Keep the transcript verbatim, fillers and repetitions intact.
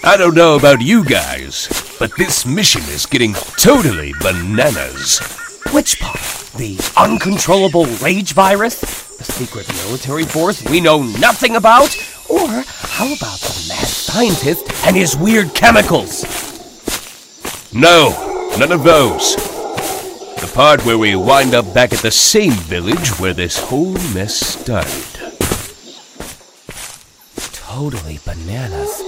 I don't know about you guys, but this mission is getting totally bananas. Which part? The uncontrollable rage virus? The secret military force we know nothing about? Or how about the mad scientist and his weird chemicals? No, none of those. The part where we wind up back at the same village where this whole mess started. Totally bananas.